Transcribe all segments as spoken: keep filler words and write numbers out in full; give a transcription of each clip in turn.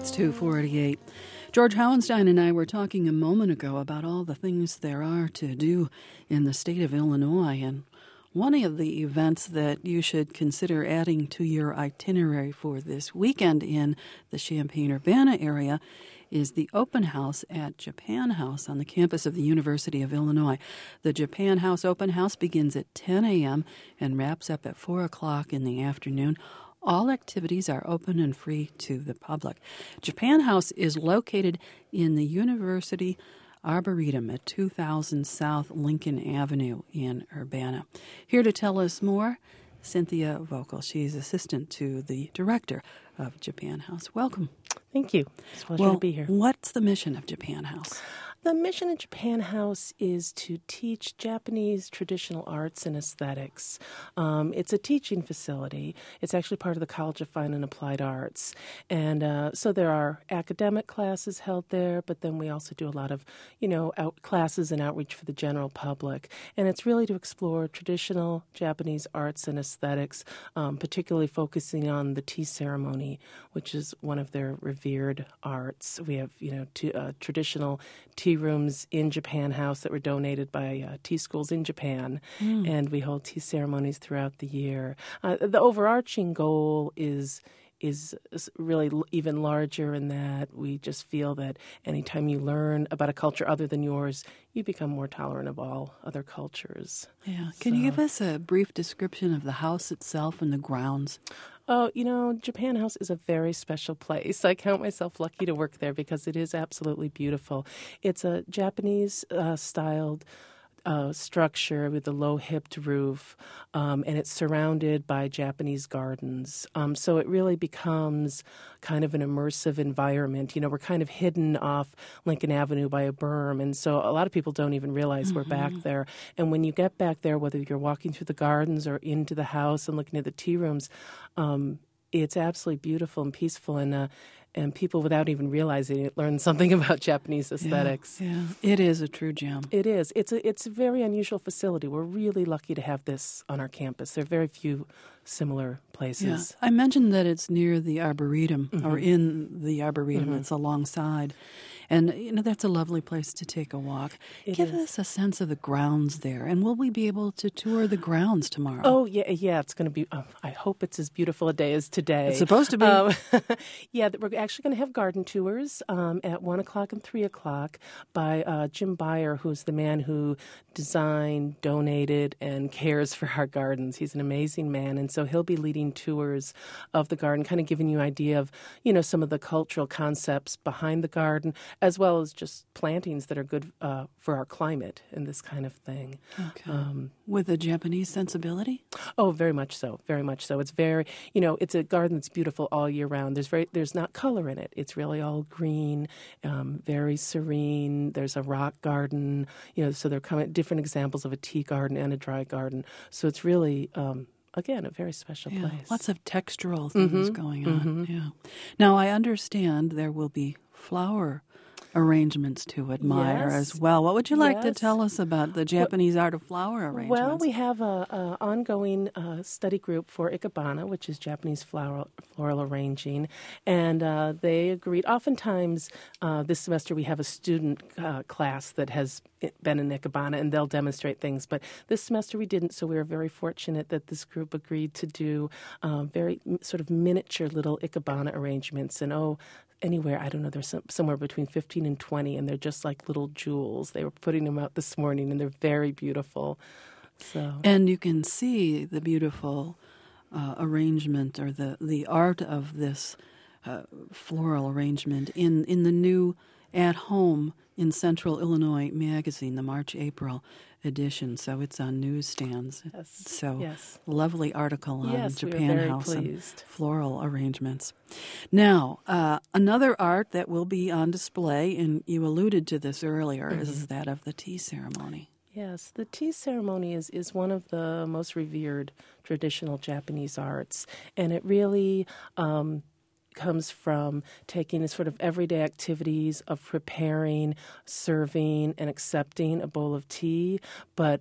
It's two forty-eight. George Howenstein and I were talking a moment ago about all the things there are to do in the state of Illinois, and one of the events that you should consider adding to your itinerary for this weekend in the Champaign-Urbana area is the open house at Japan House on the campus of the University of Illinois. The Japan House open house begins at ten a.m. and wraps up at four o'clock in the afternoon. All activities are open and free to the public. Japan House is located in the University Arboretum at two thousand South Lincoln Avenue in Urbana. Here to tell us more, Cynthia Vogel. She's assistant to the director of Japan House. Welcome. Thank you. It's a pleasure well, to be here. What's the mission of Japan House? The mission of Japan House is to teach Japanese traditional arts and aesthetics. Um, it's a teaching facility. It's actually part of the College of Fine and Applied Arts. And uh, so there are academic classes held there, but then we also do a lot of, you know, out classes and outreach for the general public. And it's really to explore traditional Japanese arts and aesthetics, um, particularly focusing on the tea ceremony, which is one of their revered arts. We have, you know, t- uh, traditional tea rooms in Japan House that were donated by uh, tea schools in Japan, mm. and we hold tea ceremonies throughout the year. Uh, the overarching goal is is really l- even larger in that we just feel that anytime you learn about a culture other than yours, you become more tolerant of all other cultures. Yeah. Can so. you give us a brief description of the house itself and the grounds? Oh, you know, Japan House is a very special place. I count myself lucky to work there because it is absolutely beautiful. It's a Japanese-styled uh, structure with a low-hipped roof, um, and it's surrounded by Japanese gardens. Um, so it really becomes kind of an immersive environment. You know, we're kind of hidden off Lincoln Avenue by a berm, and so a lot of people don't even realize mm-hmm. we're back there. And when you get back there, whether you're walking through the gardens or into the house and looking at the tea rooms, um, it's absolutely beautiful and peaceful, and uh, and people, without even realizing it, learn something about Japanese aesthetics. Yeah, yeah, it is a true gem. It is. It's a it's a very unusual facility. We're really lucky to have this on our campus. There are very few similar places. Yeah. I mentioned that it's near the Arboretum, mm-hmm. or in the Arboretum. Mm-hmm. It's alongside. And, you know, that's a lovely place to take a walk. It Give is. us a sense of the grounds there. And will we be able to tour the grounds tomorrow? Oh, yeah, yeah. It's going to be, oh, I hope it's as beautiful a day as today. It's supposed to be. Um, yeah, we're actually going to have garden tours um, at one o'clock and three o'clock by uh, Jim Beyer, who's the man who designed, donated, and cares for our gardens. He's an amazing man. And so he'll be leading tours of the garden, kind of giving you an idea of, you know, some of the cultural concepts behind the garden, as well as just plantings that are good uh, for our climate and this kind of thing. Okay. Um, With a Japanese sensibility? Oh, very much so, very much so. It's very, you know, it's a garden that's beautiful all year round. There's very, there's not color in it. It's really all green, um, very serene. There's a rock garden, you know, so they're coming different examples of a tea garden and a dry garden. So it's really, um, again, a very special yeah, place. Lots of textural things mm-hmm. going on. Mm-hmm. Yeah. Now, I understand there will be flower arrangements to admire yes. as well. What would you like yes. to tell us about the Japanese well, art of flower arrangements? Well, we have a, a ongoing uh, study group for ikebana, which is Japanese flower, floral arranging, and uh, they agreed. Oftentimes, uh, this semester we have a student uh, class that has been in ikebana, and they'll demonstrate things. But this semester we didn't, so we were very fortunate that this group agreed to do uh, very sort of miniature little ikebana arrangements. And oh, anywhere, I don't know, there's some, somewhere between fifteen and twenty, and they're just like little jewels. They were putting them out this morning, and they're very beautiful. So, and you can see the beautiful uh, arrangement or the, the art of this uh, floral arrangement in, in the new At Home in Central Illinois magazine, the March-April edition. So it's on newsstands. Yes. So yes. lovely article on yes, Japan we are very House pleased. and floral arrangements. Now, uh, another art that will be on display, and you alluded to this earlier, mm-hmm. is that of the tea ceremony. Yes, the tea ceremony is, is one of the most revered traditional Japanese arts, and it really um, comes from taking the sort of everyday activities of preparing, serving, and accepting a bowl of tea, but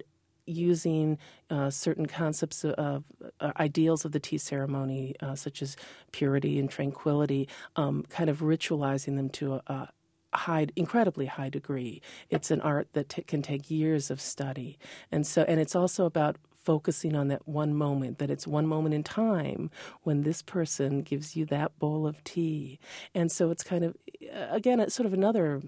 using uh, certain concepts of, of uh, ideals of the tea ceremony, uh, such as purity and tranquility, um, kind of ritualizing them to a, a high, incredibly high degree. It's an art that t- can take years of study, and so and it's also about focusing on that one moment, that it's one moment in time when this person gives you that bowl of tea. And so it's kind of, again, it's sort of another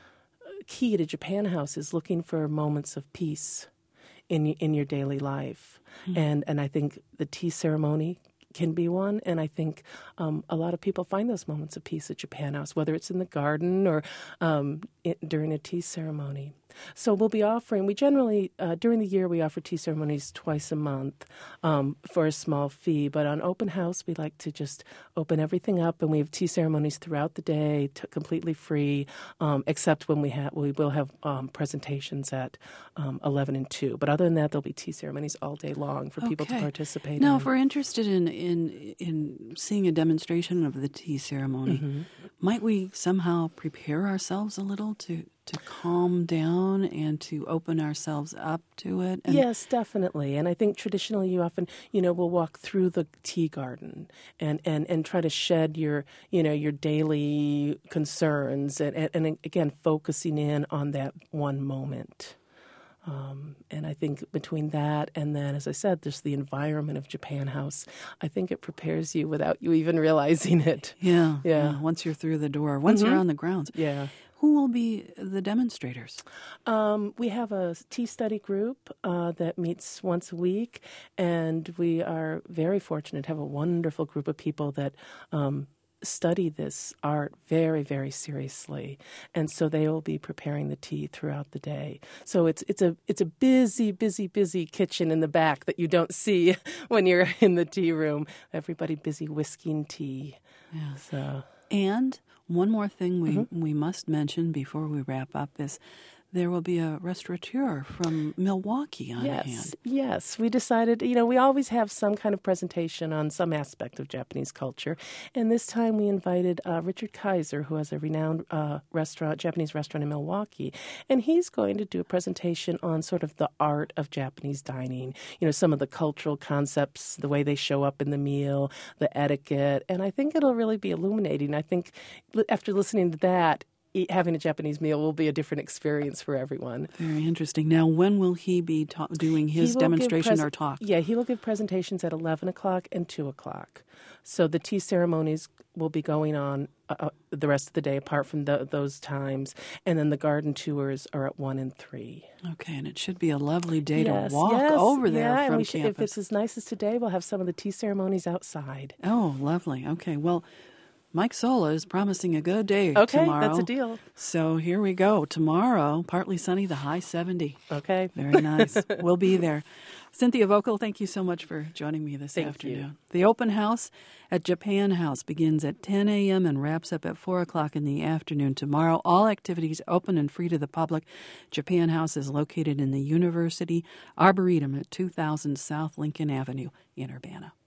key to Japan House is looking for moments of peace in in your daily life. Mm-hmm. And and I think the tea ceremony can be one, and I think um, a lot of people find those moments of peace at Japan House, whether it's in the garden or um, it, during a tea ceremony. So we'll be offering, we generally, uh, during the year, we offer tea ceremonies twice a month um, for a small fee. But on open house, we like to just open everything up, and we have tea ceremonies throughout the day, t- completely free, um, except when we have, we will have um, presentations at um, eleven and two. But other than that, there'll be tea ceremonies all day long for people Okay. to participate now, in. Now, if we're interested in, in, in seeing a demonstration of the tea ceremony, mm-hmm. might we somehow prepare ourselves a little to to calm down and to open ourselves up to it? And yes, definitely. And I think traditionally you often, you know, will walk through the tea garden and, and, and try to shed your, you know, your daily concerns and, and, and again, focusing in on that one moment. Um, and I think between that and then, as I said, there's the environment of Japan House. I think it prepares you without you even realizing it. Yeah. Yeah. yeah once you're through the door, once mm-hmm. you're on the grounds. Yeah. Who will be the demonstrators? Um, we have a tea study group uh, that meets once a week, and we are very fortunate to have a wonderful group of people that um, study this art very, very seriously, and so they will be preparing the tea throughout the day. So it's it's a it's a busy, busy, busy kitchen in the back that you don't see when you're in the tea room. Everybody busy whisking tea. Yeah. So and one more thing we mm-hmm. we must mention before we wrap up is there will be a restaurateur from Milwaukee on yes, hand. Yes, we decided, you know, we always have some kind of presentation on some aspect of Japanese culture. And this time we invited uh, Richard Kaiser, who has a renowned uh, restaurant, Japanese restaurant in Milwaukee. And he's going to do a presentation on sort of the art of Japanese dining, you know, some of the cultural concepts, the way they show up in the meal, the etiquette. And I think it'll really be illuminating. I think after listening to that, having a Japanese meal will be a different experience for everyone. Very interesting. Now, when will he be ta- doing his demonstration pres- or talk? Yeah, he will give presentations at eleven o'clock and two o'clock. So the tea ceremonies will be going on uh, the rest of the day apart from the, those times. And then the garden tours are at one and three. Okay, and it should be a lovely day yes, to walk yes, over there yeah, from and we campus. Should, if it's as nice as today, we'll have some of the tea ceremonies outside. Oh, lovely. Okay, well, Mike Sola is promising a good day okay, tomorrow. That's a deal. So here we go. Tomorrow, partly sunny, the high seventy. Okay. Very nice. We'll be there. Cynthia Vocal, thank you so much for joining me this thank afternoon. You. The open house at Japan House begins at ten a.m. and wraps up at four o'clock in the afternoon tomorrow. All activities open and free to the public. Japan House is located in the University Arboretum at two thousand South Lincoln Avenue in Urbana.